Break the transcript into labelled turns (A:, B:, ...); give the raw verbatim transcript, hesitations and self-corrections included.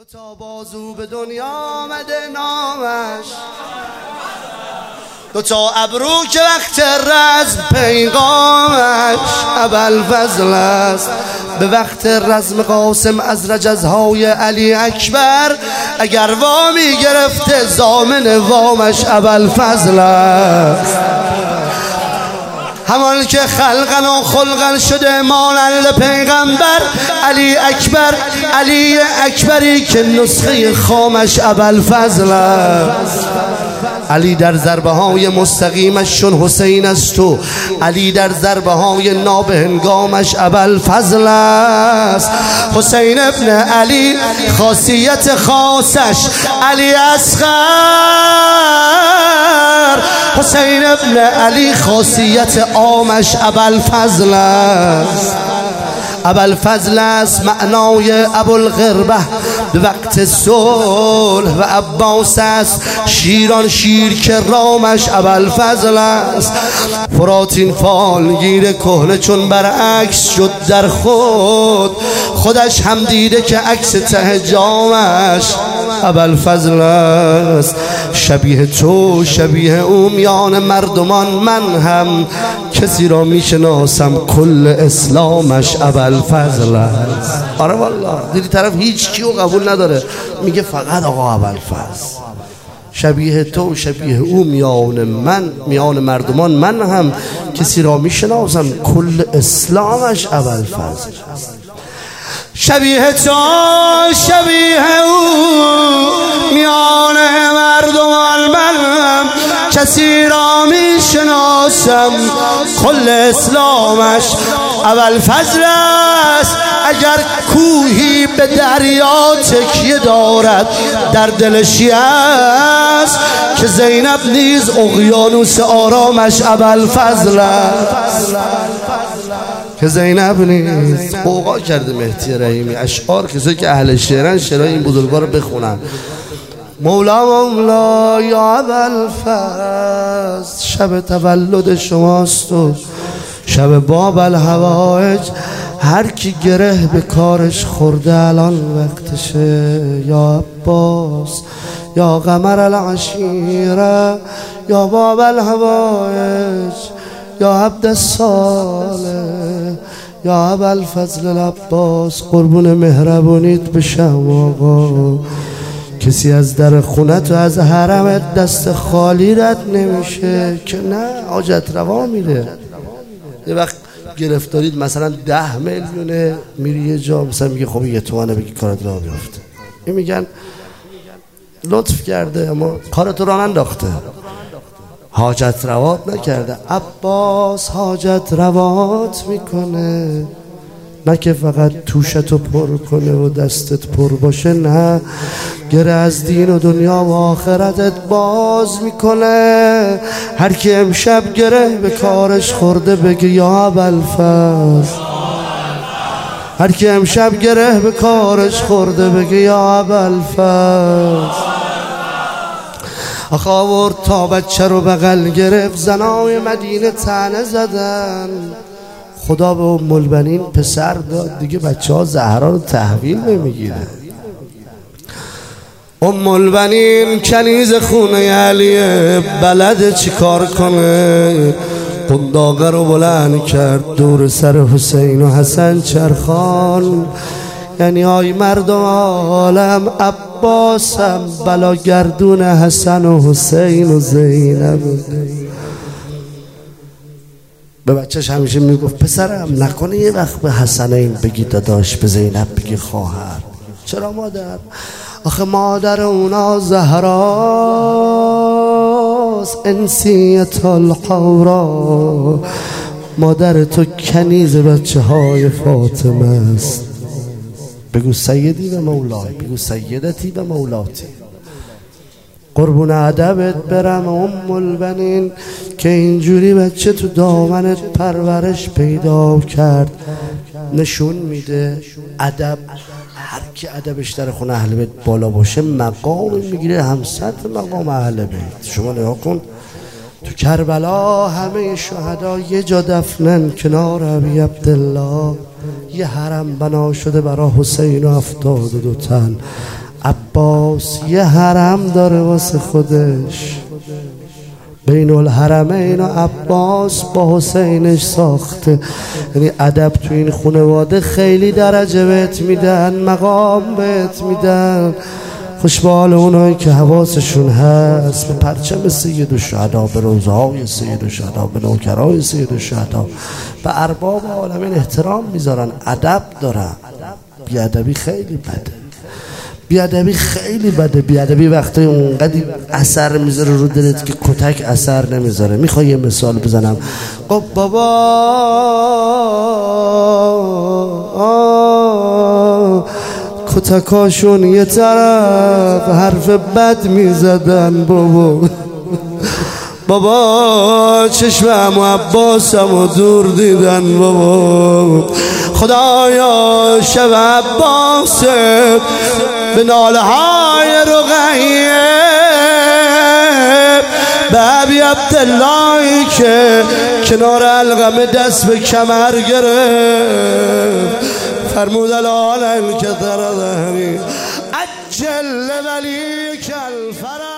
A: تا بازو به دنیا آمده نامش، دو تا ابرو که وقت رزم پیغامش ابوالفضل است. به وقت رزم قاسم از رجزهای علی اکبر، اگر وامی گرفته زامن وامش ابوالفضل است. همان که خلقن و خلقن شده مانند پیغمبر علی اکبر، علی اکبری که نسخه خامش ابوالفضل است. علی در ضربه های مستقیمش چون حسین است و علی در ضربه های نابهنگامش ابوالفضل است. حسین ابن علی خاصیت خاصش علی اصغر، حسین ابن علی خاصیت عامش ابوالفضل است. ابوالفضل است معنای ابوالغربه به وقت صلح و عباس است شیران شیر که رامش ابوالفضل است. فراتین فالگیر کهنه چون برعکس شد در خود، خودش هم دیده که عکس ته جامش ابوالفضل است. شبیه تو شبیه او میان مردمان من هم کسی را میشناسم کل اسلامش ابوالفضل است. آره والله دیدی طرف هیچ کیو قبول نداره، میگه فقط آقا ابوالفضل. شبیه تو شبیه او میان من میان مردمان من هم کسی را میشناسم کل اسلامش ابوالفضل. شبیه تو شبیه او میان مردمان من هم کسی را میشناسم کل اسلامش ابوالفضل است. اگر کوهی به دریا تکیه دارد در دلشی است که زینب نیز اقیانوس آرامش ابوالفضل است. که زینب نیز قوقا کرده مهدی رحیمی اشعار کسایی که اهل شعرن شعرهای این بزرگوار رو بخونن. مولا مولا یا ابوالفضل، شب تولد شماست و شب باب الحوائج، هر کی گره به کارش خورده الان وقتشه. یا عباس یا قمر العشیره یا باب الحوائج یا عبد الصالح یا ابوالفضل العباس، قربون مهربونیت بشم آقا. کسی از در خونت و از حرمت دست خالی رد نمیشه که نه، حاجت روا میره. یه وقت گرفتارید مثلا ده میلیونه میری یه جا مثلا میگه خب یه تومنه بگی کارت راه بیفته، این میگن لطف کرده اما کارت راه ننداخته، حاجت روات نکرده. عباس حاجت روات میکنه، نه که فقط توشتو پر کنه و دستت پر باشه، نه، گره از دین و دنیا و آخرتت باز میکنه. هر کی امشب گره به کارش خورده بگه یا ابوالفضل. هر کی امشب گره به کارش خورده بگه یا ابوالفضل. آخه آورد تا بچه رو بغل گرفت، زنای مدینه طعنه زدن، خدا به ام البنین پسر داد دیگه بچه ها زهرا رو تحویل نمیگیره. ام البنین کنیز خونه علیه، بلد چی کار کنه، قنداقه رو بلند کرد دور سر حسین و حسن چرخان. یعنی آی مردم عالم، عباسم بلا گردون حسن و حسین و زینب. به بچهش همیشه میگفت پسرم نکنه یه وقت به حسنین بگی داداش، به زینب بگی خواهر. چرا مادر؟ آخه مادر اونا زهراست، انسیت الحورا، مادر تو کنیز بچه های فاطمه است. بگو سیدی و مولای، بگو سیدتی و مولاتی. قربون ادبت برم ام البنین که اینجوری بچه تو دامنت پرورش پیدا کرد. نشون میده ادب، هر کی ادبش در خونه اهل بیت بالا باشه مقام میگیره هم سطح مقام اهل بیت. شما نگاه کن تو کربلا همه شهدا یه جا دفنن کنار ابی عبدالله، یه حرم بنا شده برای حسین و هفتاد و دو تن. عباس یه حرم داره واسه خودش، بین الحرمین و عباس با حسینش ساخته. یعنی ادب تو این خانواده خیلی درجه بهت میدن، مقام بهت میدن. خوشبال اونایی که حواسشون هست به پرچم سید الشهدا، به روزهای سید الشهدا، به نوکرای سید الشهدا، به ارباب عالمین احترام میذارن، ادب دارن. بیادبی خیلی بده، بیادبی خیلی بده. بیادبی وقتی اونقدر اثر میذاره رو دلت که کتک اثر نمیذاره. میخوای یه مثال بزنم؟ خب بابا کتکاشون یه طرف حرف بد میزدن بابا. بابا چشمم و عباسم و دور دیدن بابا. خدایا شب عباسه به ناله های رقیه، به ابی عبداللهی که کنار علقمه دست به کمر گرفت، فرمود الان که در ظهری عجل ولیک الفرج.